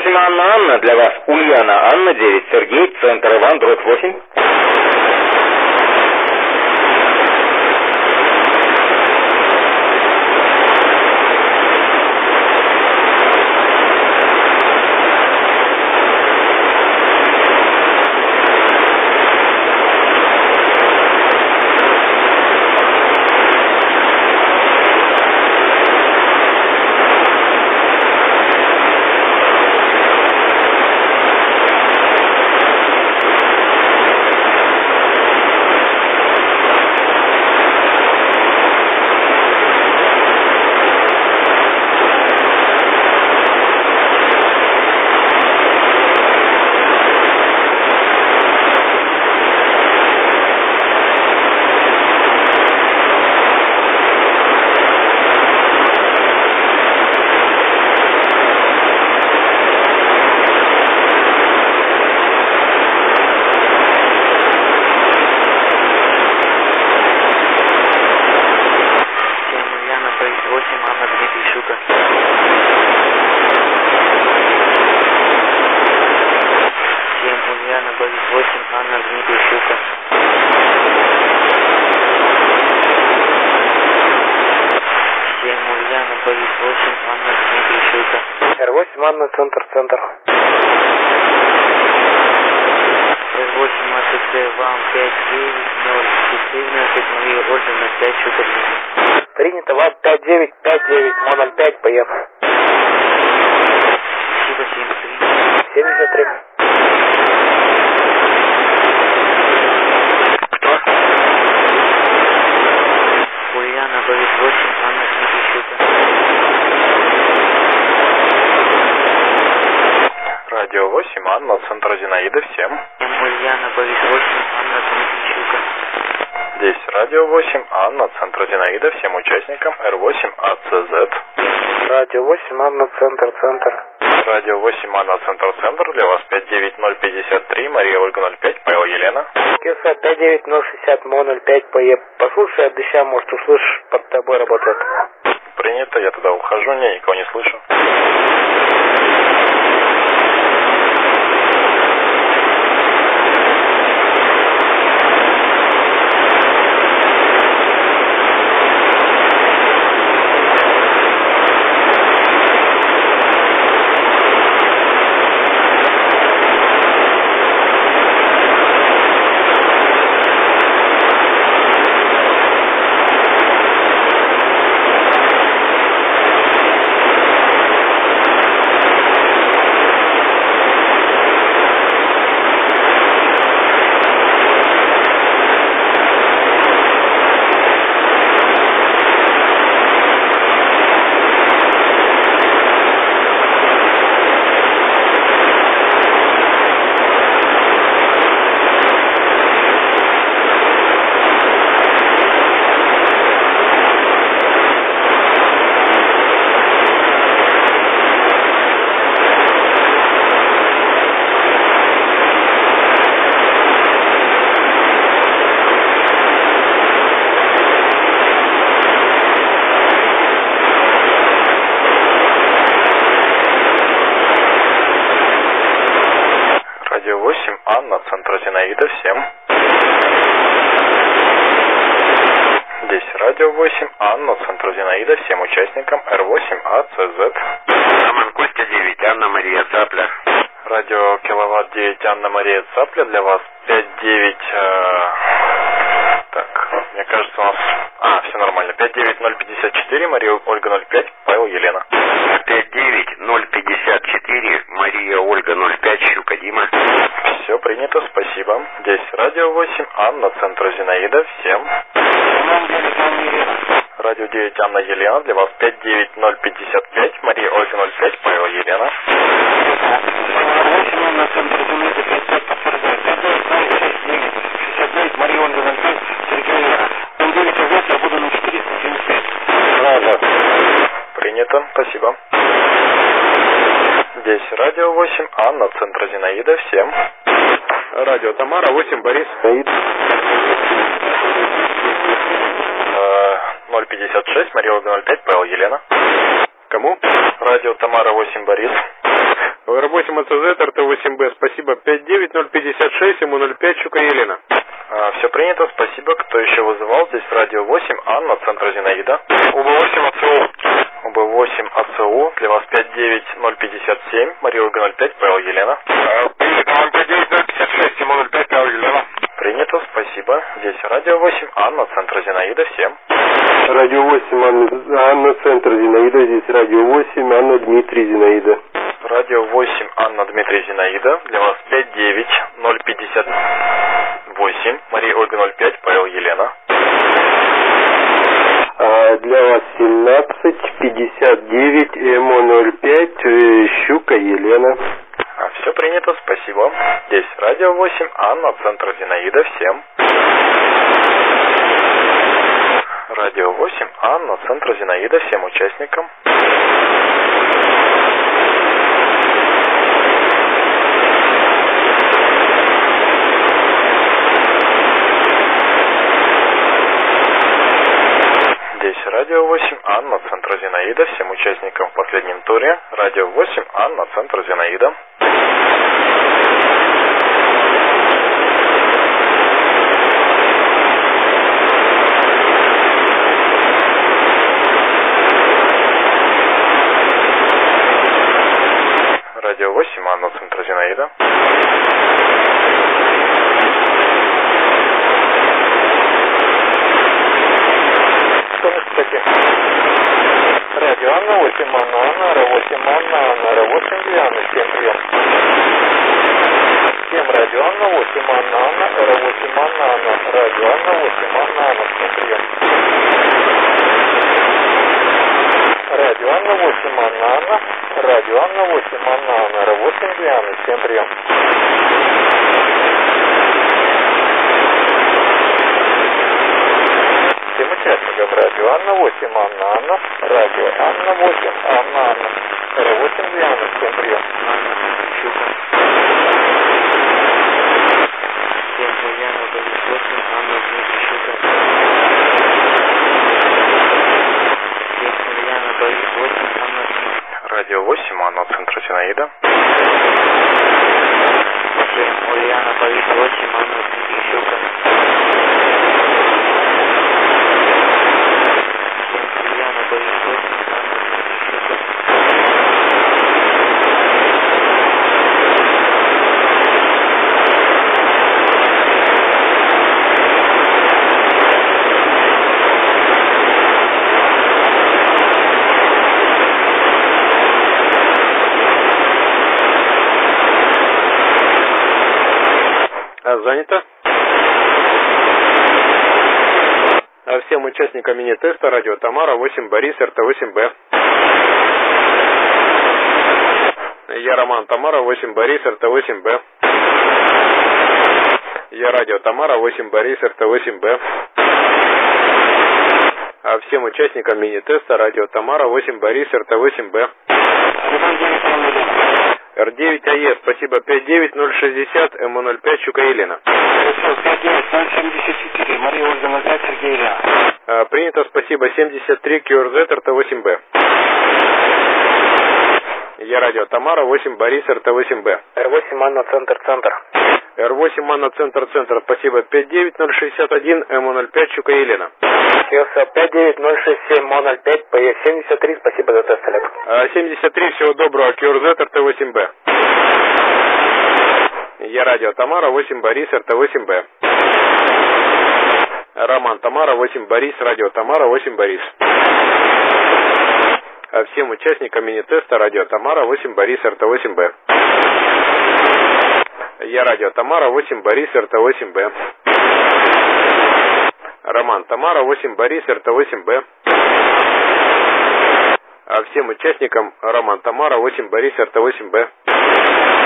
08 Анна, для вас Ульяна, Анна, 9, Сергей, центр Иван, дробь 8. Р8 Анна, центр. Р8 АТЦ вам 5904, Мария Ольга 05, Щука. Принято, ВАЗ 5959, Мо-05, поехал. Спасибо, 73. 73. Кто? Ульяна, Борис 8, Анна, Дмитрий, Щука. Радио 8, Анна, центр Зинаида, всем. Ульяна, Борис 8, Анна, Дмитрий, Щука. Здесь Радио 8, Анна, центр Зинаида, всем участникам Р8 АЦЗ. Радио 8 Анна, центр. Радио 8, Анна, центр, для вас 59053, Мария Ольга 05, Павел Елена. Кирса 59060, Мо-05, поехал. Послушай, от дыща, может, услышишь, под тобой работает. Принято, я туда ухожу, я никого не слышу. Радио 8, Анна, центр Зинаида, всем. Здесь Радио 8, Анна, центр Зинаида, всем участникам Р8 АЦЗ. Роман Костя 9, Анна Мария Цапля. Радио Киловатт 9, Анна Мария Цапля, для вас 59... Так, мне кажется, у нас... все нормально. 59054, Мария Ольга 05, Павел Елена. 59054, Мария Ольга 05, Щука Дима. Все принято, спасибо. Здесь Радио 8, Анна, центр Зинаида, всем. Радио 9, Анна Елена, для вас 59055, Мария Ольга 05, Павел Елена. Мария Ольга 05, Сергей Ера. Понедельник, завтра буду на 475. Принято, спасибо. Здесь Радио 8, Анна, центр Зинаида, всем. Радио Тамара 8, Борис. 056, Мария Ольга 05, Павел Елена. Кому? Радио Тамара 8, Борис. Р8 АЦЗ, РТ8Б, спасибо. 59056, ему 05, Щука Елена. Все принято, спасибо. Кто еще вызывал? Здесь радио 8, Анна, центр Зинаида. УБ8 АЦУ. УБ8 АЦУ, для вас 59057, Мария Ольга 05, Павел Елена. Принято, 59056, ему 05, Павел Елена. Принято, спасибо. Здесь радио 8, Анна, центр Зинаида, всем. Радио 8, Анна, центр Зинаида, здесь радио 8, Анна, Дмитрий, Зинаида. Радио 8, Анна, Дмитрий, Зинаида, для вас 59058, Мария Ольга 05, Павел Елена. Для вас 1759, ЭМО 05, Щука Елена. Все принято, спасибо. Здесь радио 8, Анна, центр Зинаида, всем. Радио 8, Анна, центр Зинаида, всем участникам. Здесь радио 8, Анна, центр Зинаида, всем участникам в последнем туре. Радио 8, Анна, центр Зинаида. Радио 8, Анна, центр Зинаида. Радио Анна, 8 Анна, Анна, Р8 Анна, Анна, Р8 Диана, 7 прием. 7 радио Анна, 8 Анна, Анна, Р8 Анна, Анна, радио Анна, 8 Анна, Анна, 7 прием. Радио Анна, 8 Анна, Анна, радио Анна, 8 Анна, Анна, Р8 Диана, 7 прием. Всем участникам радио Анна, 8 Анна, Анна, радио Анна, 8 Анна, Анна, Р8 Диана, 7 прием. Анна, Щука. 7 Ульяна, УБ8, Анна, Дмитрий, Щука. 7 Ульяна, УБ8, Анна, Дмитрий. Радио 8, Анна, центр Зинаида. 7 Ульяна, УБ8, Анна, Дмитрий, Щука. 7 Ульяна, УБ8, Анна, Дмитрий, Щука. Занято. Всем участникам мини-теста радио Тамара, 8 Борис, РТ8Б. Я Роман, Тамара, 8 Борис, РТ8Б. Я радио Тамара, 8 Борис, РТ8Б. Всем участникам мини-теста радио Тамара, 8 Борис, РТ8Б. Р9 АЕ, спасибо, 59060, МО05, Щука Елена. 59074, Мария Ольга 05, Сергей Илья. Принято, спасибо, 73 QRZ, РТ8Б. Я радио Тамара, 8 Борис, РТ8Б. Р8 Анна, центр. Р8 Анна, центр, спасибо, 59061, МО05, Щука Елена. 59067, МО05, ПЕ73, спасибо за тест, Олег. 73, всего доброго, QRZ, РТ8Б. Я радио Тамара, 8 Борис, РТ8Б. Роман, Тамара, 8 Борис, радио Тамара, 8 Борис. Всем участникам мини-теста радио Тамара, 8 Борис, РТ8Б. Я радио Тамара, 8 Борис, РТ8Б. Роман, Тамара, 8 Борис, РТ8Б. Всем участникам Роман, Тамара, 8 Борис, РТ8Б.